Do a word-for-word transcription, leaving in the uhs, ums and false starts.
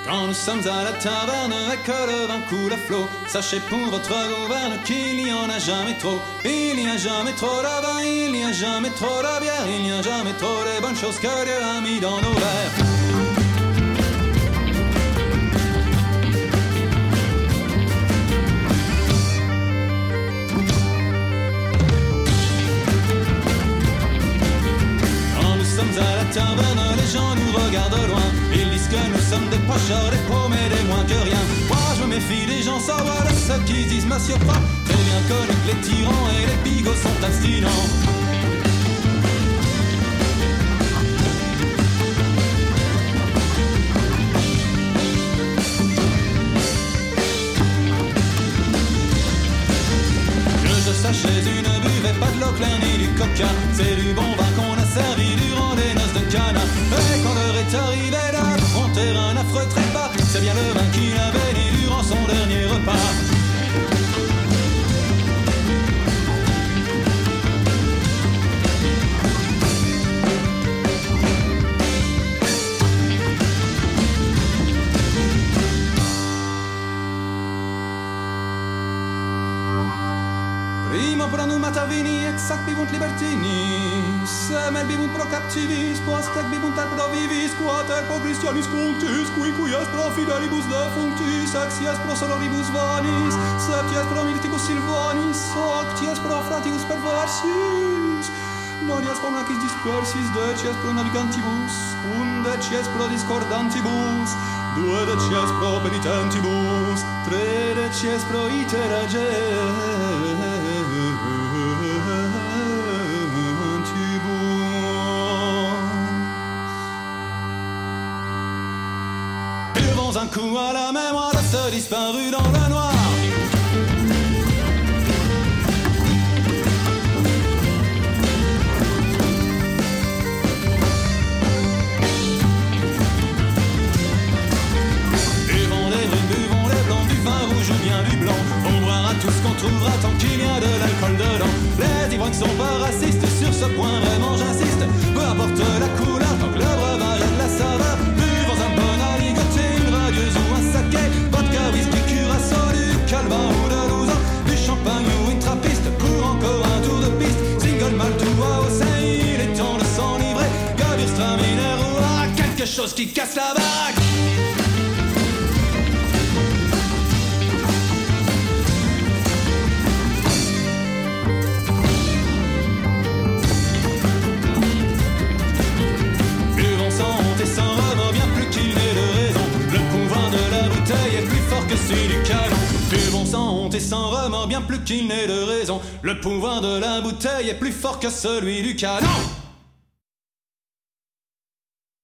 Quand nous sommes à la taverne et que le vin coule à flot, sachez pour votre gouverne qu'il n'y en a jamais trop. Il n'y a jamais trop de vin, il n'y a jamais trop de bière, il n'y a jamais trop de bonnes choses que Dieu a mis dans nos verres. À la taverne, les gens nous regardent loin. Ils disent que nous sommes des pochards, des paumés, des moins que rien. Moi je me méfie des gens savoir de ceux qui disent monsieur pas. Très bien connu que les tyrans et les pigots sont abstinents. Que je sache, Jésus ne buvait pas de l'eau claire ni du coca. C'est du bon vin qu'on a servi durant les noces de Cana. Et quand l'heure est arrivée d'affronter un affreux trépas, c'est bien le vin qu'il avait dit durant son dernier repas. Prima pro numata vini, exact bibunt libertini, semel bibunt pro captivis, post ec bibunt ad pro vivis, quater pro Christianis cunctis, qui qui est pro fidelibus defunctis, exies pro sororibus vanis, septies pro militibus Silvanis, octies pro fratius perversis, nonies pro nacis dispersis, decies pro navigantibus, undecies pro discordantibus, duodecies pro penitentibus, tredecies pro iter agentibus. Buvons un coup à la mémoire de ce disparu dans le noir. Tout ce qu'on trouvera tant qu'il y a de l'alcool dedans. Les ivrognes sont pas racistes, sur ce point vraiment j'insiste. Peu importe la couleur, tant que le breuvage a de la saveur. Buvons un bon aligoté, une radieuse ou un saké. Vodka, whisky, curaçao, du calvin ou de l'ouzo, du champagne ou une trappiste, pour encore un tour de piste. Single malt ou A O C, il est temps de s'enivrer. Gewürztraminer ou à quelque chose qui casse la baraque. Que celui du canon. Buvons sans honte et sans remords, bien plus qu'il n'est de raison. Le pouvoir de la bouteille est plus fort que celui du canon.